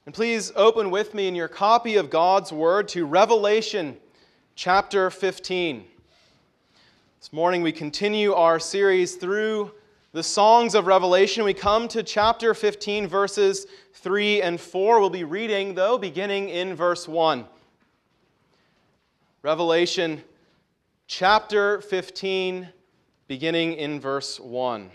And please open with me in your copy of God's Word to Revelation chapter 15. This morning we continue our series through the songs of Revelation. We come to chapter 15, verses 3 and 4. We'll be reading, though, beginning in verse 1. Revelation chapter 15, beginning in verse 1.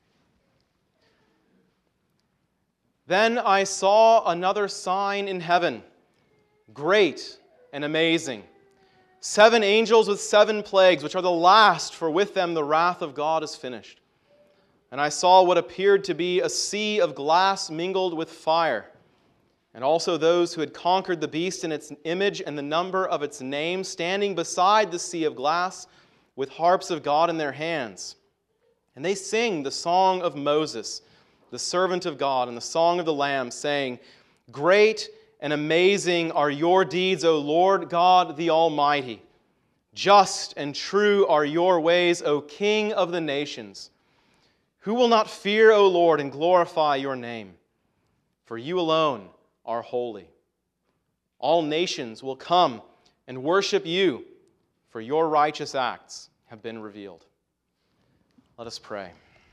Then I saw another sign in heaven, great and amazing. 7 angels with 7 plagues, which are the last, for with them the wrath of God is finished. And I saw what appeared to be a sea of glass mingled with fire, and also those who had conquered the beast and its image and the number of its name, standing beside the sea of glass with harps of God in their hands. And they sing the song of Moses, the servant of God, and the song of the Lamb, saying, Great and amazing are your deeds, O Lord God the Almighty. Just and true are your ways, O King of the nations. Who will not fear, O Lord, and glorify your name? For you alone are holy. All nations will come and worship you, for your righteous acts have been revealed. Let us pray.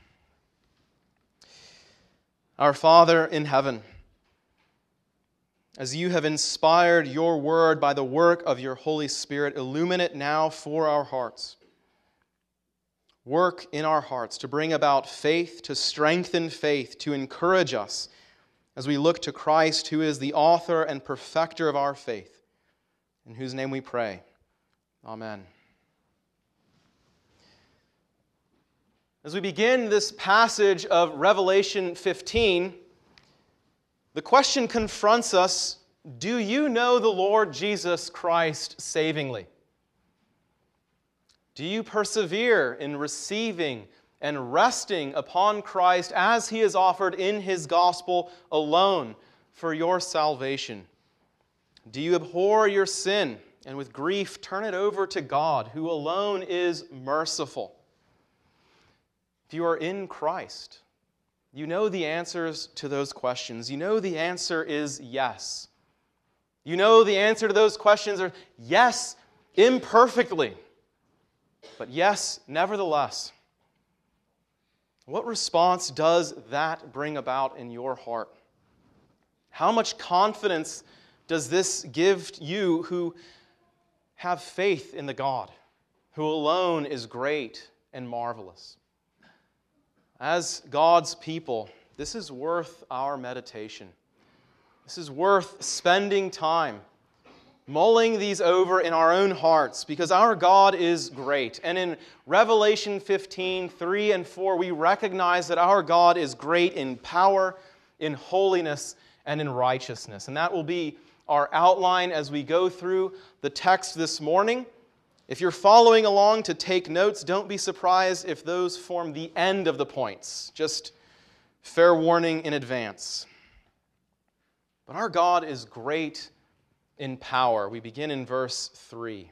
Our Father in heaven, as you have inspired your word by the work of your Holy Spirit, illumine it now for our hearts. Work in our hearts to bring about faith, to strengthen faith, to encourage us as we look to Christ, who is the author and perfecter of our faith, in whose name we pray. Amen. As we begin this passage of Revelation 15, the question confronts us, do you know the Lord Jesus Christ savingly? Do you persevere in receiving and resting upon Christ as He is offered in His gospel alone for your salvation? Do you abhor your sin and with grief turn it over to God, who alone is merciful? If you are in Christ, you know the answers to those questions. You know the answer is yes. You know the answer to those questions are yes, imperfectly, but yes, nevertheless. What response does that bring about in your heart? How much confidence does this give you who have faith in the God who alone is great and marvelous? As God's people, this is worth our meditation. This is worth spending time mulling these over in our own hearts, because our God is great. And in Revelation 15, 3 and 4, we recognize that our God is great in power, in holiness, and in righteousness. And that will be our outline as we go through the text this morning. If you're following along to take notes, don't be surprised if those form the end of the points. Just fair warning in advance. But our God is great in power. We begin in verse 3.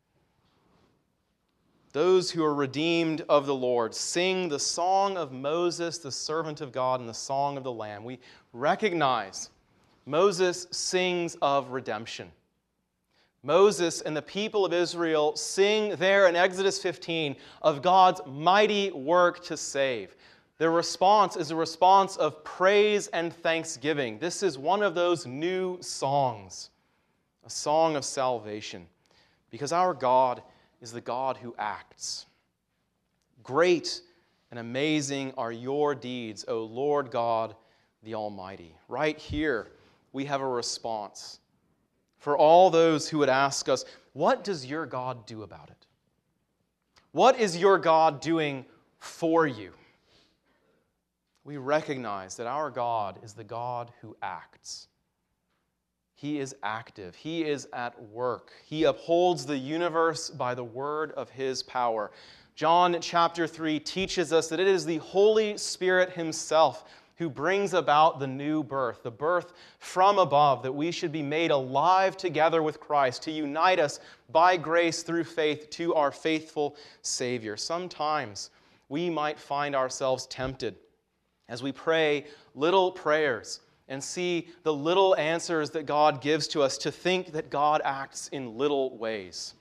Those who are redeemed of the Lord sing the song of Moses, the servant of God, and the song of the Lamb. We recognize Moses sings of redemption. Moses and the people of Israel sing there in Exodus 15 of God's mighty work to save. Their response is a response of praise and thanksgiving. This is one of those new songs, a song of salvation, because our God is the God who acts. Great and amazing are your deeds, O Lord God the Almighty. Right here, we have a response for all those who would ask us, what does your God do about it? What is your God doing for you? We recognize that our God is the God who acts. He is active. He is at work. He upholds the universe by the word of His power. John chapter 3 teaches us that it is the Holy Spirit Himself who brings about the new birth, the birth from above, that we should be made alive together with Christ, to unite us by grace through faith to our faithful Savior. Sometimes we might find ourselves tempted as we pray little prayers and see the little answers that God gives to us, to think that God acts in little ways.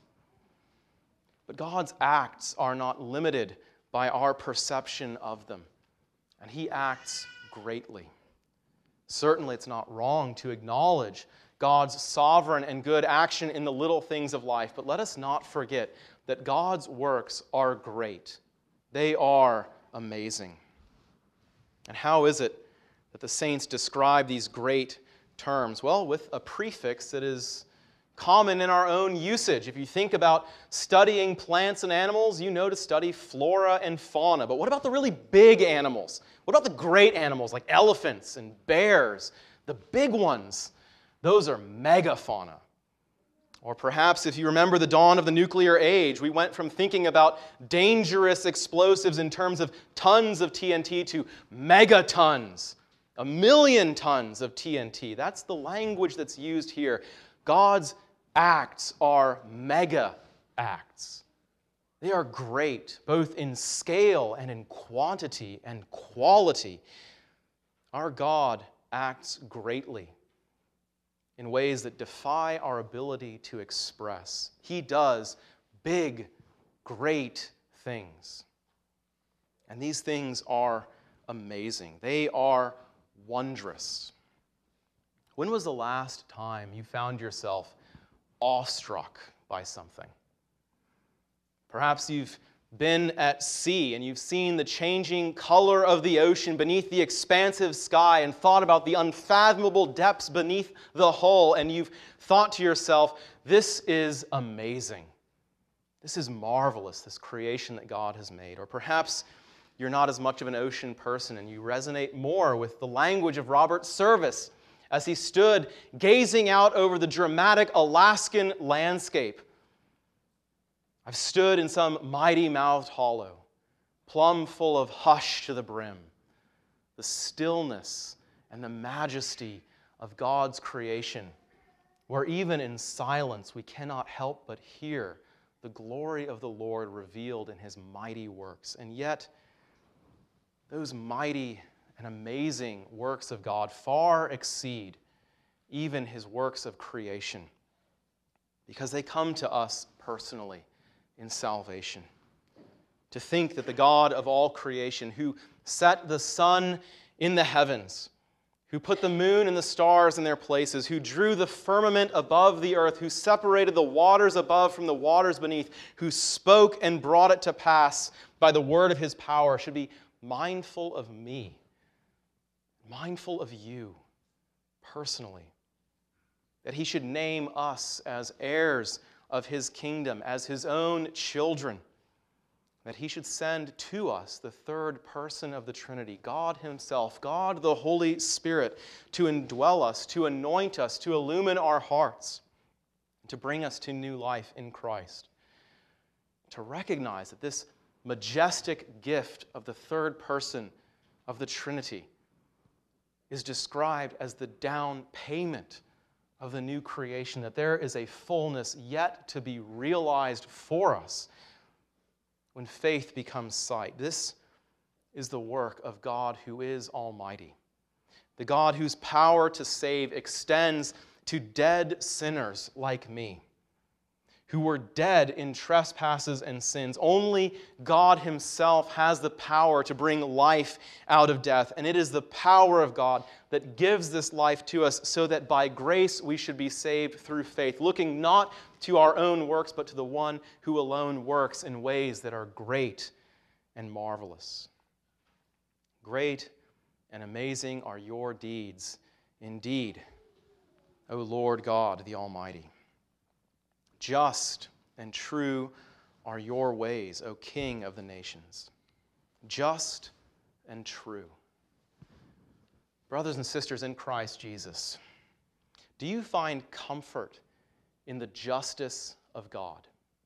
But God's acts are not limited by our perception of them, and He acts greatly. Certainly, it's not wrong to acknowledge God's sovereign and good action in the little things of life, but let us not forget that God's works are great. They are amazing. And how is it that the saints describe these great terms? Well, with a prefix that is common in our own usage. If you think about studying plants and animals, you know to study flora and fauna. But what about the really big animals? What about the great animals like elephants and bears? The big ones, those are megafauna. Or perhaps if you remember the dawn of the nuclear age, we went from thinking about dangerous explosives in terms of tons of TNT to megatons, 1 million tons of TNT. That's the language that's used here. God's acts are mega acts. They are great, both in scale and in quantity and quality. Our God acts greatly in ways that defy our ability to express. He does big, great things. And these things are amazing. They are wondrous. When was the last time you found yourself awestruck by something? Perhaps you've been at sea and you've seen the changing color of the ocean beneath the expansive sky and thought about the unfathomable depths beneath the hull, and you've thought to yourself, this is amazing. This is marvelous, this creation that God has made. Or perhaps you're not as much of an ocean person and you resonate more with the language of Robert Service as he stood gazing out over the dramatic Alaskan landscape. I've stood in some mighty-mouthed hollow, plumb full of hush to the brim, the stillness and the majesty of God's creation, where even in silence we cannot help but hear the glory of the Lord revealed in His mighty works. And yet, those mighty and amazing works of God far exceed even His works of creation, because they come to us personally in salvation. To think that the God of all creation, who set the sun in the heavens, who put the moon and the stars in their places, who drew the firmament above the earth, who separated the waters above from the waters beneath, who spoke and brought it to pass by the word of His power, should be mindful of me, mindful of you personally. That He should name us as heirs of His kingdom, as His own children. That He should send to us the third person of the Trinity, God Himself, God the Holy Spirit, to indwell us, to anoint us, to illumine our hearts, to bring us to new life in Christ. To recognize that this majestic gift of the third person of the Trinity is described as the down payment of the new creation, that there is a fullness yet to be realized for us when faith becomes sight. This is the work of God who is almighty, the God whose power to save extends to dead sinners like me, who were dead in trespasses and sins. Only God Himself has the power to bring life out of death, and it is the power of God that gives this life to us so that by grace we should be saved through faith, looking not to our own works, but to the one who alone works in ways that are great and marvelous. Great and amazing are your deeds indeed, O Lord God the Almighty. Just and true are your ways, O King of the nations. Just and true. Brothers and sisters in Christ Jesus, do you find comfort in the justice of God?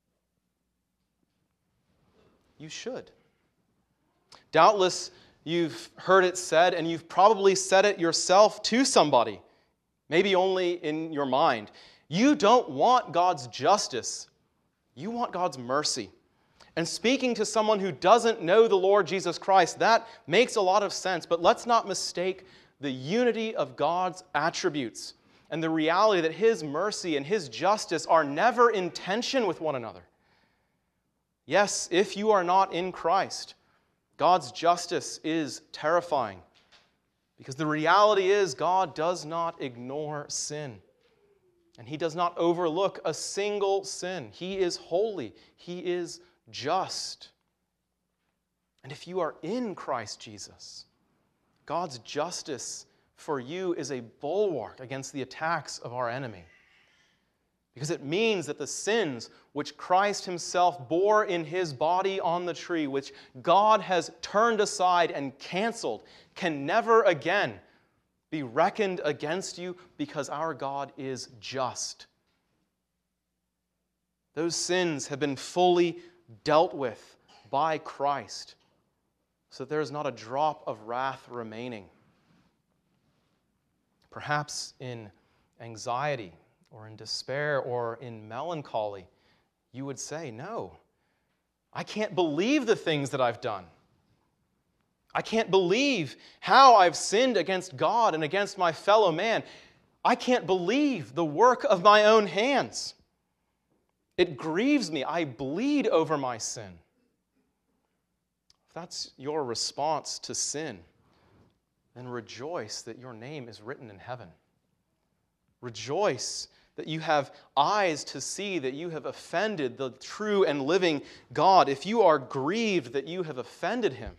You should. Doubtless, you've heard it said, and you've probably said it yourself to somebody, maybe only in your mind. You don't want God's justice. You want God's mercy. And speaking to someone who doesn't know the Lord Jesus Christ, that makes a lot of sense. But let's not mistake the unity of God's attributes and the reality that His mercy and His justice are never in tension with one another. Yes, if you are not in Christ, God's justice is terrifying, because the reality is God does not ignore sin, and He does not overlook a single sin. He is holy. He is just. And if you are in Christ Jesus, God's justice for you is a bulwark against the attacks of our enemy, because it means that the sins which Christ Himself bore in His body on the tree, which God has turned aside and canceled, can never again be reckoned against you, because our God is just. Those sins have been fully dealt with by Christ, so that there is not a drop of wrath remaining. Perhaps in anxiety or in despair or in melancholy, you would say, no, I can't believe the things that I've done. I can't believe how I've sinned against God and against my fellow man. I can't believe the work of my own hands. It grieves me. I bleed over my sin. If that's your response to sin, then rejoice that your name is written in heaven. Rejoice that you have eyes to see that you have offended the true and living God. If you are grieved that you have offended Him,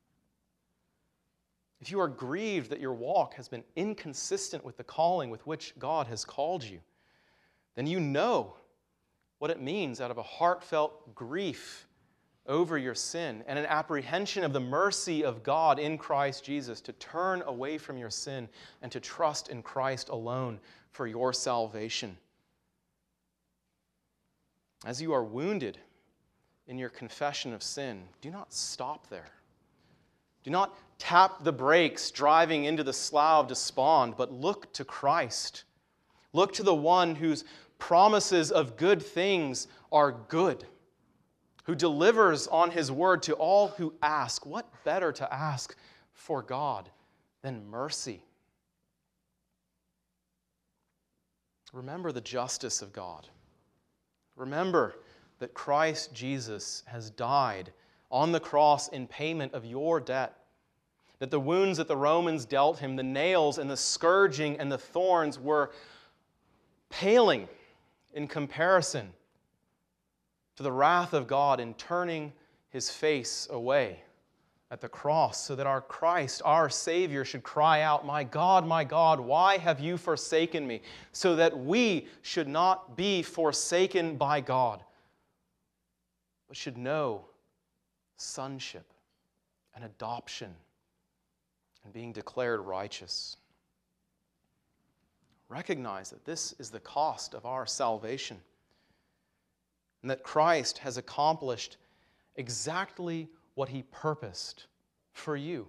if you are grieved that your walk has been inconsistent with the calling with which God has called you, then you know what it means out of a heartfelt grief over your sin and an apprehension of the mercy of God in Christ Jesus to turn away from your sin and to trust in Christ alone for your salvation. As you are wounded in your confession of sin, do not stop there. Do not tap the brakes driving into the slough of despond, but look to Christ. Look to the one whose promises of good things are good, who delivers on His word to all who ask. What better to ask for God than mercy? Remember the justice of God. Remember that Christ Jesus has died on the cross in payment of your debt, that the wounds that the Romans dealt Him, the nails and the scourging and the thorns, were paling in comparison to the wrath of God in turning His face away at the cross, so that our Christ, our Savior, should cry out, my God, why have you forsaken me?" So that we should not be forsaken by God, but should know sonship and adoption and being declared righteous. Recognize that this is the cost of our salvation, and that Christ has accomplished exactly what He purposed for you.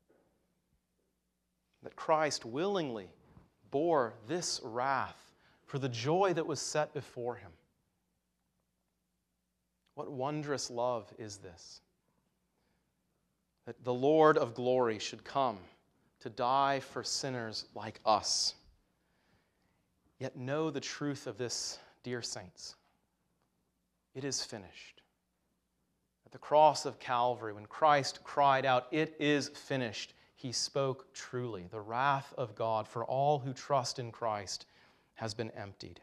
That Christ willingly bore this wrath for the joy that was set before Him. What wondrous love is this? That the Lord of glory should come to die for sinners like us. Yet know the truth of this, dear saints. It is finished. At the cross of Calvary, when Christ cried out, "It is finished," He spoke truly. The wrath of God for all who trust in Christ has been emptied.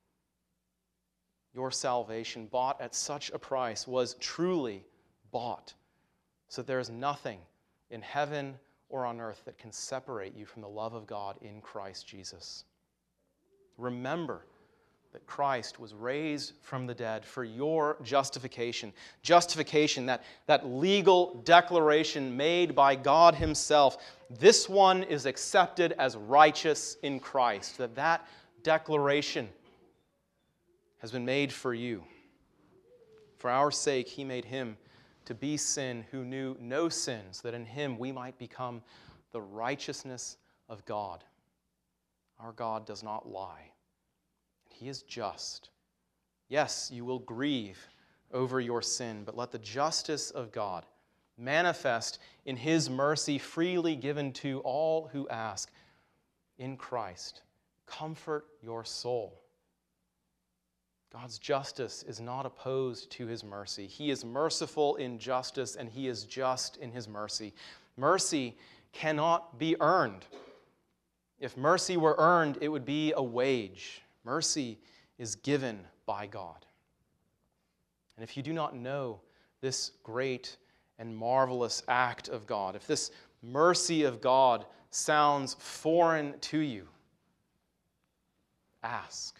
Your salvation, bought at such a price, was truly bought, so there is nothing in heaven or on earth that can separate you from the love of God in Christ Jesus. Remember that Christ was raised from the dead for your justification. Justification, that legal declaration made by God Himself. This one is accepted as righteous in Christ. That declaration has been made for you. For our sake, He made Him to be sin who knew no sin, so that in Him we might become the righteousness of God. Our God does not lie. He is just. Yes, you will grieve over your sin, but let the justice of God manifest in his mercy freely given to all who ask. In Christ, comfort your soul. God's justice is not opposed to his mercy. He is merciful in justice, and he is just in his mercy. Mercy cannot be earned. If mercy were earned, it would be a wage. Mercy is given by God. And if you do not know this great and marvelous act of God, if this mercy of God sounds foreign to you, ask.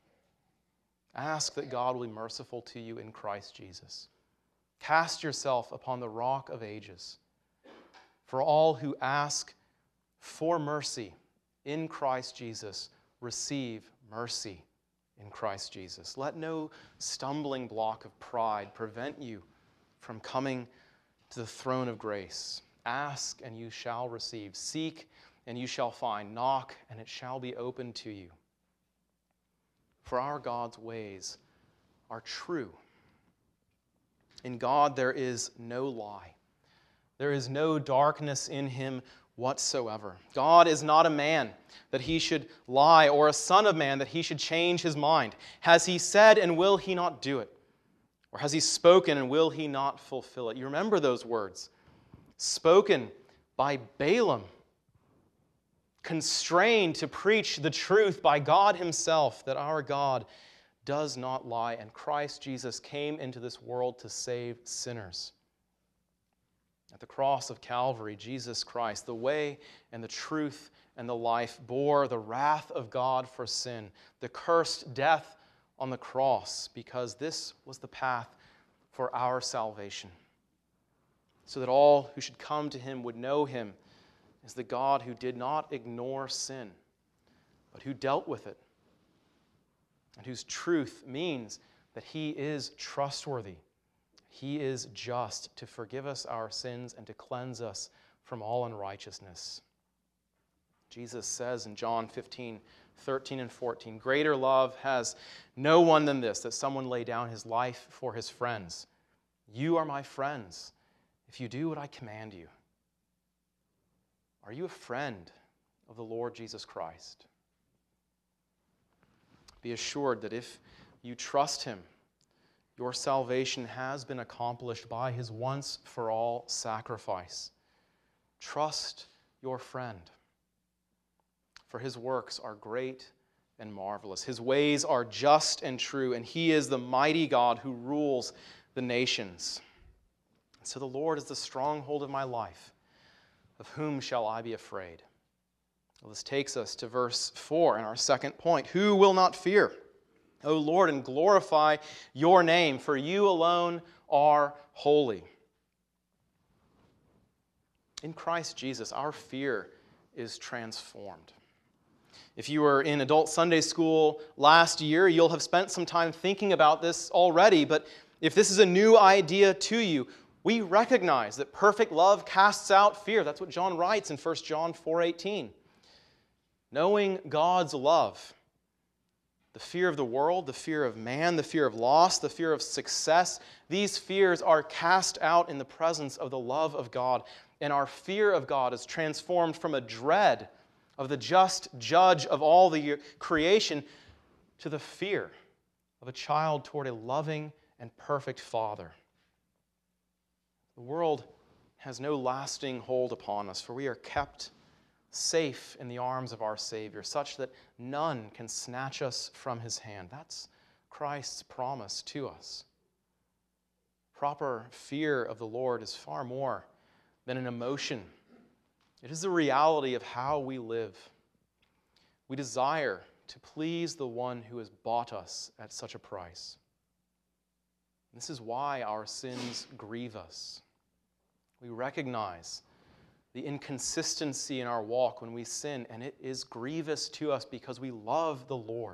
Ask that God will be merciful to you in Christ Jesus. Cast yourself upon the rock of ages. For all who ask for mercy in Christ Jesus receive mercy in Christ Jesus. Let no stumbling block of pride prevent you from coming to the throne of grace. Ask and you shall receive. Seek and you shall find. Knock and it shall be opened to you. For our God's ways are true. In God there is no lie. There is no darkness in him whatsoever. God is not a man that he should lie, or a son of man that he should change his mind. Has he said, and will he not do it? Or has he spoken, and will he not fulfill it? You remember those words. Spoken by Balaam, constrained to preach the truth by God himself, that our God does not lie, and Christ Jesus came into this world to save sinners. At the cross of Calvary, Jesus Christ, the way and the truth and the life, bore the wrath of God for sin, the cursed death on the cross, because this was the path for our salvation, so that all who should come to him would know him as the God who did not ignore sin, but who dealt with it, and whose truth means that he is trustworthy. He is just to forgive us our sins and to cleanse us from all unrighteousness. Jesus says in John 15:13 and 14, "Greater love has no one than this, that someone lay down his life for his friends. You are my friends if you do what I command you." Are you a friend of the Lord Jesus Christ? Be assured that if you trust him, your salvation has been accomplished by his once-for-all sacrifice. Trust your friend, for his works are great and marvelous. His ways are just and true, and he is the mighty God who rules the nations. So the Lord is the stronghold of my life. Of whom shall I be afraid? Well, this takes us to verse 4 and our second point. Who will not fear? O Lord, and glorify your name, for you alone are holy. In Christ Jesus, our fear is transformed. If you were in adult Sunday school last year, you'll have spent some time thinking about this already, but if this is a new idea to you, we recognize that perfect love casts out fear. That's what John writes in 1 John 4:18. Knowing God's love, the fear of the world, the fear of man, the fear of loss, the fear of success, these fears are cast out in the presence of the love of God. And our fear of God is transformed from a dread of the just judge of all the creation to the fear of a child toward a loving and perfect Father. The world has no lasting hold upon us, for we are kept safe in the arms of our Savior, such that none can snatch us from his hand. That's Christ's promise to us. Proper fear of the Lord is far more than an emotion. It is the reality of how we live. We desire to please the one who has bought us at such a price. This is why our sins grieve us. We recognize the inconsistency in our walk when we sin, and it is grievous to us because we love the Lord.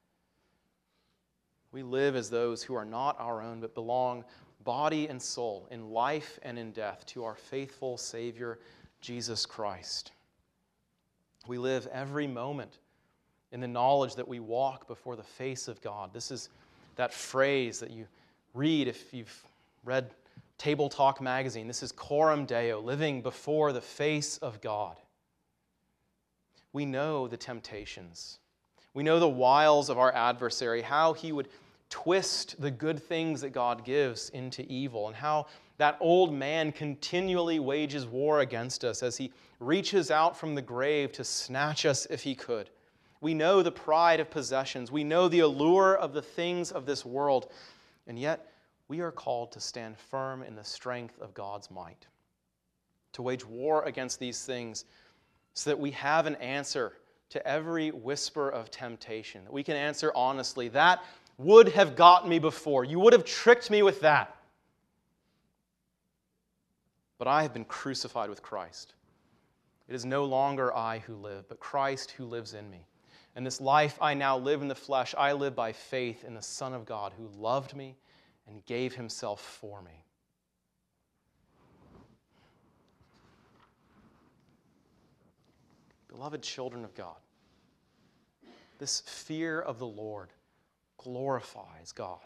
We live as those who are not our own, but belong body and soul, in life and in death, to our faithful Savior, Jesus Christ. We live every moment in the knowledge that we walk before the face of God. This is that phrase that you read if you've read Table Talk magazine. This is Coram Deo, living before the face of God. We know the temptations. We know the wiles of our adversary, how he would twist the good things that God gives into evil, and how that old man continually wages war against us as he reaches out from the grave to snatch us if he could. We know the pride of possessions. We know the allure of the things of this world. And yet, we are called to stand firm in the strength of God's might, to wage war against these things so that we have an answer to every whisper of temptation, that we can answer honestly, that would have got me before. You would have tricked me with that. But I have been crucified with Christ. It is no longer I who live, but Christ who lives in me. And this life I now live in the flesh, I live by faith in the Son of God who loved me and gave himself for me. Beloved children of God, this fear of the Lord glorifies God.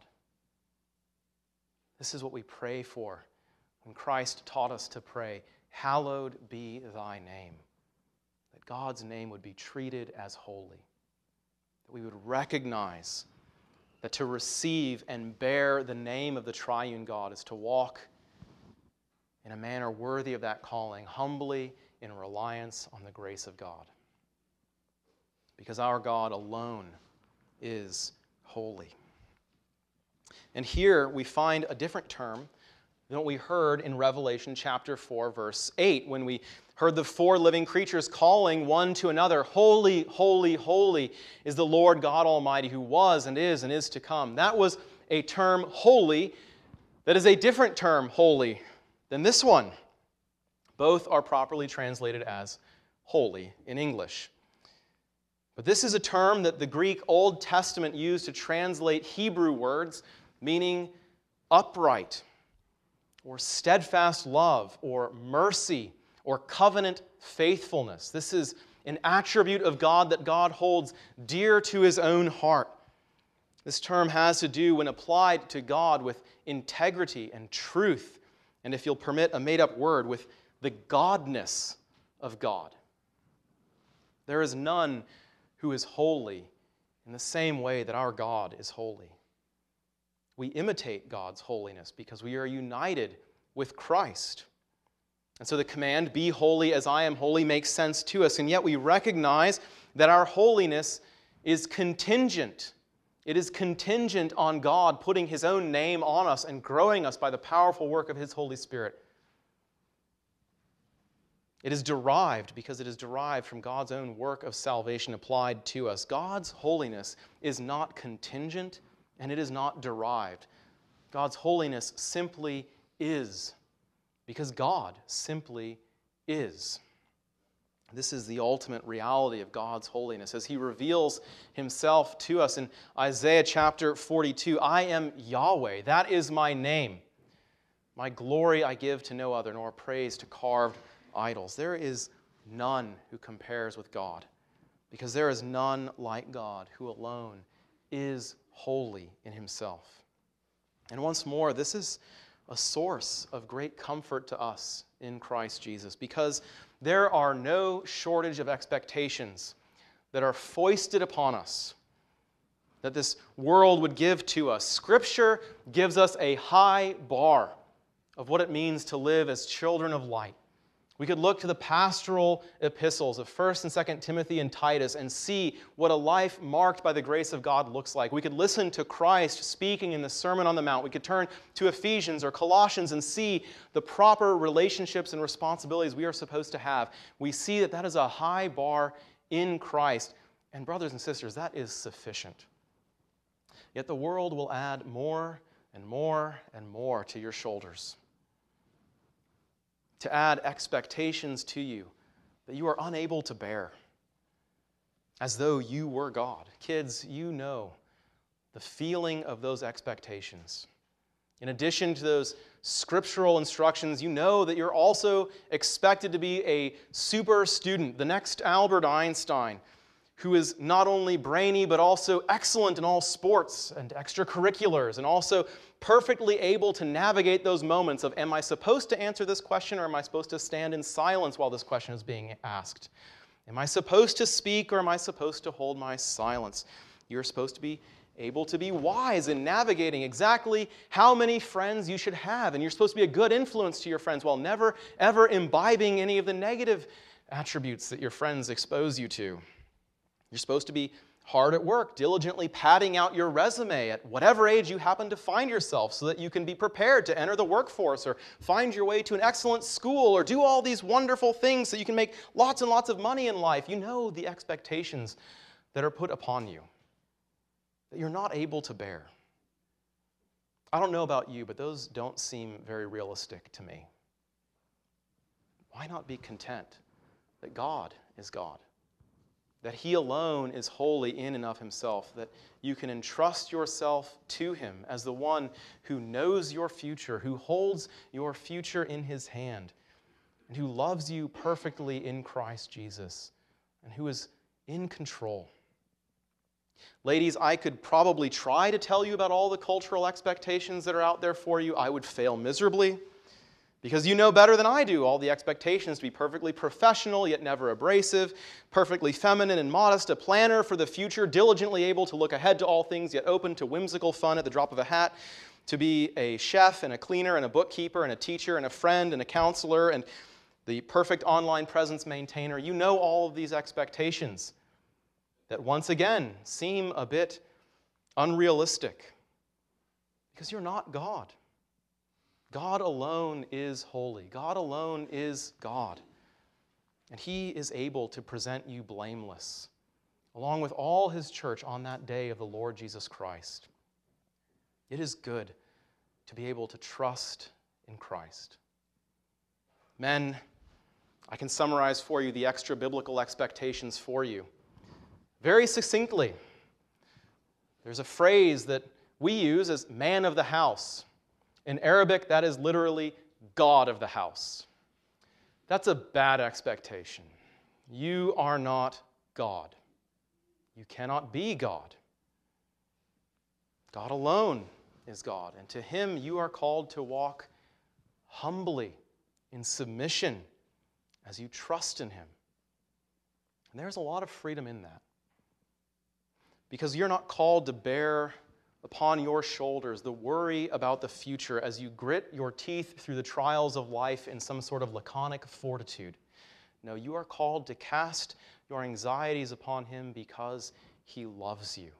This is what we pray for when Christ taught us to pray, "Hallowed be thy name," that God's name would be treated as holy, that we would recognize that to receive and bear the name of the triune God is to walk in a manner worthy of that calling, humbly in reliance on the grace of God. Because our God alone is holy. And here we find a different term than what we heard in Revelation chapter 4, verse 8, when we heard the four living creatures calling one to another, "Holy, holy, holy is the Lord God Almighty, who was and is to come." That was a term, holy, that is a different term, holy, than this one. Both are properly translated as holy in English. But this is a term that the Greek Old Testament used to translate Hebrew words meaning upright, or steadfast love, or mercy, or covenant faithfulness. This is an attribute of God that God holds dear to his own heart. This term has to do, when applied to God, with integrity and truth, and if you'll permit a made-up word, with the godness of God. There is none who is holy in the same way that our God is holy. We imitate God's holiness because we are united with Christ. And so the command, "Be holy as I am holy," makes sense to us, and yet we recognize that our holiness is contingent. It is contingent on God putting his own name on us and growing us by the powerful work of his Holy Spirit. It is derived because it is derived from God's own work of salvation applied to us. God's holiness is not contingent and it is not derived. God's holiness simply is, because God simply is. This is the ultimate reality of God's holiness as he reveals himself to us in Isaiah chapter 42. "I am Yahweh, that is my name. My glory I give to no other, nor praise to carved idols." There is none who compares with God, because there is none like God, who alone is holy in himself. And once more, this is a source of great comfort to us in Christ Jesus, because there are no shortage of expectations that are foisted upon us that this world would give to us. Scripture gives us a high bar of what it means to live as children of light. We could look to the pastoral epistles of 1st and 2nd Timothy and Titus and see what a life marked by the grace of God looks like. We could listen to Christ speaking in the Sermon on the Mount. We could turn to Ephesians or Colossians and see the proper relationships and responsibilities we are supposed to have. We see that that is a high bar in Christ. And brothers and sisters, that is sufficient. Yet the world will add more and more and more to your shoulders, to add expectations to you that you are unable to bear, as though you were God. Kids, you know the feeling of those expectations. In addition to those scriptural instructions, you know that you're also expected to be a super student, the next Albert Einstein, who is not only brainy, but also excellent in all sports and extracurriculars, and also perfectly able to navigate those moments of, am I supposed to answer this question, or am I supposed to stand in silence while this question is being asked? Am I supposed to speak, or am I supposed to hold my silence? You're supposed to be able to be wise in navigating exactly how many friends you should have, and you're supposed to be a good influence to your friends while never, ever imbibing any of the negative attributes that your friends expose you to. You're supposed to be hard at work, diligently padding out your resume at whatever age you happen to find yourself so that you can be prepared to enter the workforce or find your way to an excellent school or do all these wonderful things so you can make lots and lots of money in life. You know the expectations that are put upon you that you're not able to bear. I don't know about you, but those don't seem very realistic to me. Why not be content that God is God? That He alone is holy in and of Himself, that you can entrust yourself to Him as the one who knows your future, who holds your future in His hand, and who loves you perfectly in Christ Jesus, and who is in control. Ladies, I could probably try to tell you about all the cultural expectations that are out there for you. I would fail miserably. Because you know better than I do all the expectations to be perfectly professional, yet never abrasive, perfectly feminine and modest, a planner for the future, diligently able to look ahead to all things, yet open to whimsical fun at the drop of a hat, to be a chef and a cleaner and a bookkeeper and a teacher and a friend and a counselor and the perfect online presence maintainer. You know all of these expectations that once again seem a bit unrealistic because you're not God. God alone is holy. God alone is God. And He is able to present you blameless, along with all His church on that day of the Lord Jesus Christ. It is good to be able to trust in Christ. Men, I can summarize for you the extra biblical expectations for you very succinctly. There's a phrase that we use as man of the house. In Arabic, that is literally God of the house. That's a bad expectation. You are not God. You cannot be God. God alone is God, and to Him you are called to walk humbly in submission as you trust in Him. And there's a lot of freedom in that. Because you're not called to bear upon your shoulders the worry about the future as you grit your teeth through the trials of life in some sort of laconic fortitude. No, you are called to cast your anxieties upon Him because He loves you.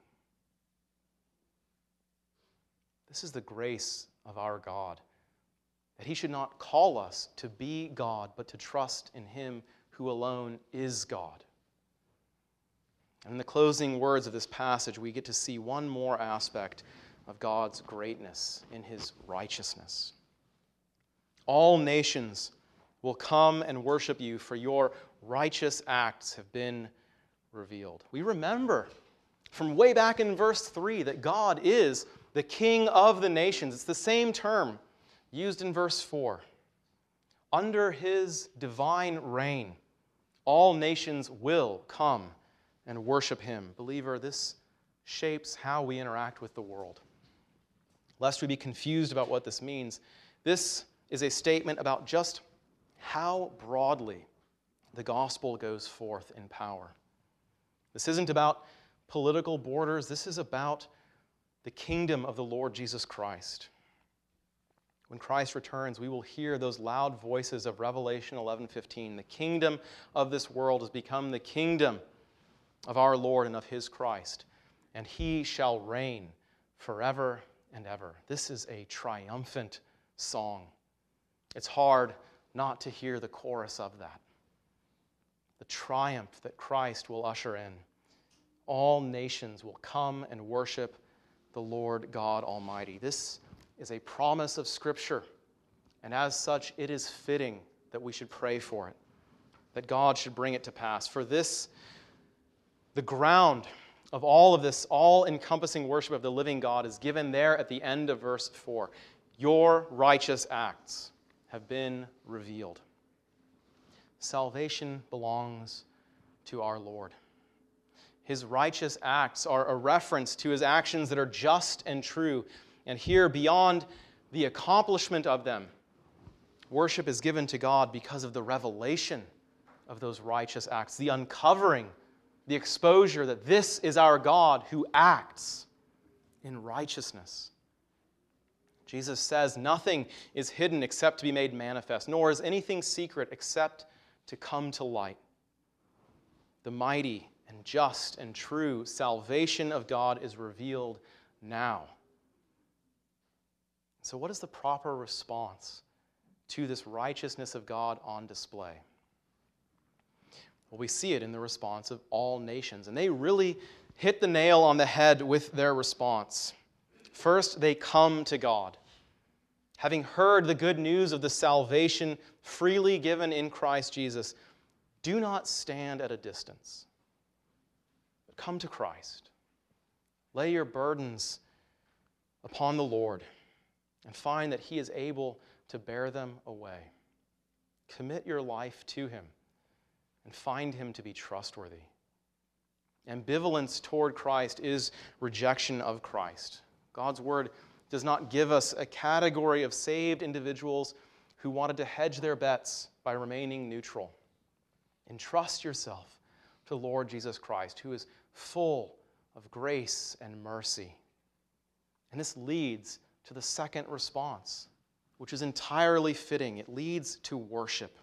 This is the grace of our God, that He should not call us to be God, but to trust in Him who alone is God. And in the closing words of this passage, we get to see one more aspect of God's greatness in His righteousness. All nations will come and worship you, for your righteous acts have been revealed. We remember from way back in verse 3 that God is the King of the nations. It's the same term used in verse 4. Under His divine reign, all nations will come and worship Him. Believer, this shapes how we interact with the world. Lest we be confused about what this means, this is a statement about just how broadly the gospel goes forth in power. This isn't about political borders. This is about the kingdom of the Lord Jesus Christ. When Christ returns, we will hear those loud voices of Revelation 11:15. The kingdom of this world has become the kingdom of our Lord and of His Christ, and He shall reign forever and ever. This is a triumphant song. It's hard not to hear the chorus of that. The triumph that Christ will usher in. All nations will come and worship the Lord God Almighty. This is a promise of Scripture, and as such, it is fitting that we should pray for it, that God should bring it to pass. For this, the ground of all of this all-encompassing worship of the living God is given there at the end of verse 4. Your righteous acts have been revealed. Salvation belongs to our Lord. His righteous acts are a reference to His actions that are just and true. And here, beyond the accomplishment of them, worship is given to God because of the revelation of those righteous acts, the uncovering, the exposure that this is our God who acts in righteousness. Jesus says, nothing is hidden except to be made manifest, nor is anything secret except to come to light. The mighty and just and true salvation of God is revealed now. So what is the proper response to this righteousness of God on display? Well, we see it in the response of all nations, and they really hit the nail on the head with their response. First, they come to God. Having heard the good news of the salvation freely given in Christ Jesus, do not stand at a distance, but come to Christ. Lay your burdens upon the Lord and find that He is able to bear them away. Commit your life to Him and find Him to be trustworthy. Ambivalence toward Christ is rejection of Christ. God's Word does not give us a category of saved individuals who wanted to hedge their bets by remaining neutral. Entrust yourself to the Lord Jesus Christ, who is full of grace and mercy. And this leads to the second response, which is entirely fitting. It leads to worship.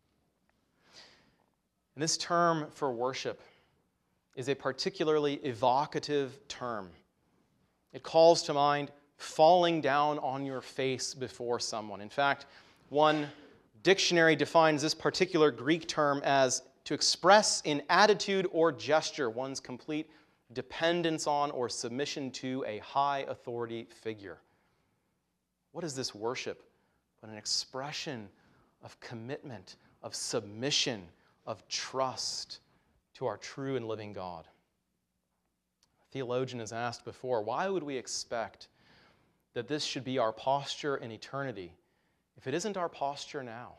And this term for worship is a particularly evocative term. It calls to mind falling down on your face before someone. In fact, one dictionary defines this particular Greek term as to express in attitude or gesture one's complete dependence on or submission to a high authority figure. What is this worship but an expression of commitment, of submission, of trust to our true and living God? A theologian has asked before, why would we expect that this should be our posture in eternity if it isn't our posture now?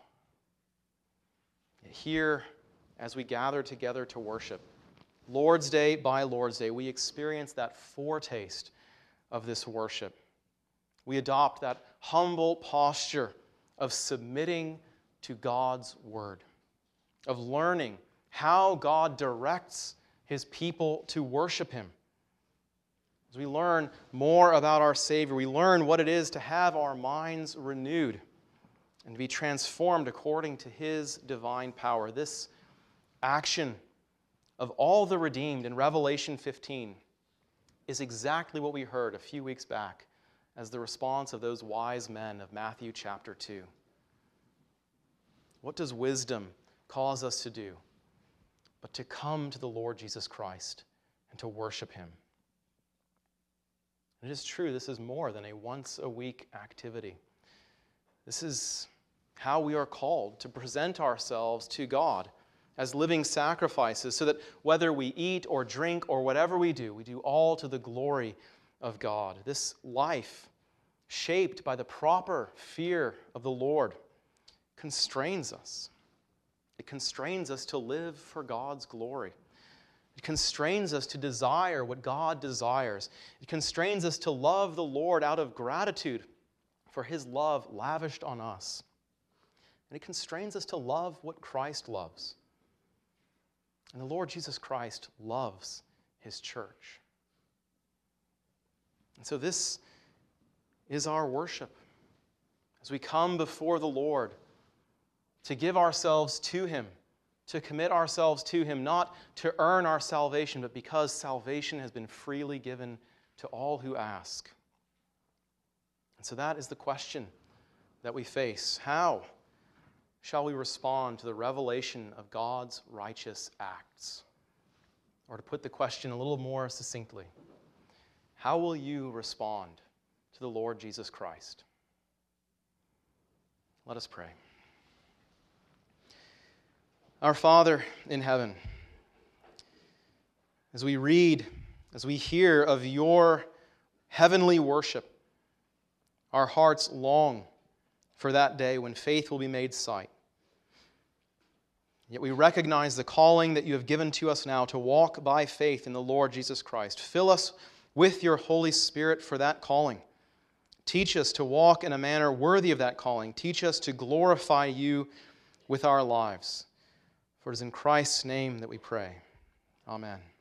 Here, as we gather together to worship, Lord's Day by Lord's Day, we experience that foretaste of this worship. We adopt that humble posture of submitting to God's Word, of learning how God directs His people to worship Him. As we learn more about our Savior, we learn what it is to have our minds renewed and to be transformed according to His divine power. This action of all the redeemed in Revelation 15 is exactly what we heard a few weeks back as the response of those wise men of Matthew chapter 2. What does wisdom cause us to do but to come to the Lord Jesus Christ and to worship Him? It is true, this is more than a once-a-week activity. This is how we are called to present ourselves to God as living sacrifices, so that whether we eat or drink or whatever we do all to the glory of God. This life, shaped by the proper fear of the Lord, constrains us. It constrains us to live for God's glory. It constrains us to desire what God desires. It constrains us to love the Lord out of gratitude for His love lavished on us. And it constrains us to love what Christ loves. And the Lord Jesus Christ loves His church. And so this is our worship. As we come before the Lord to give ourselves to Him, to commit ourselves to Him, not to earn our salvation, but because salvation has been freely given to all who ask. And so that is the question that we face. How shall we respond to the revelation of God's righteous acts? Or to put the question a little more succinctly, how will you respond to the Lord Jesus Christ? Let us pray. Our Father in heaven, as we read, as we hear of your heavenly worship, our hearts long for that day when faith will be made sight. Yet we recognize the calling that you have given to us now to walk by faith in the Lord Jesus Christ. Fill us with your Holy Spirit for that calling. Teach us to walk in a manner worthy of that calling. Teach us to glorify you with our lives. For it is in Christ's name that we pray. Amen.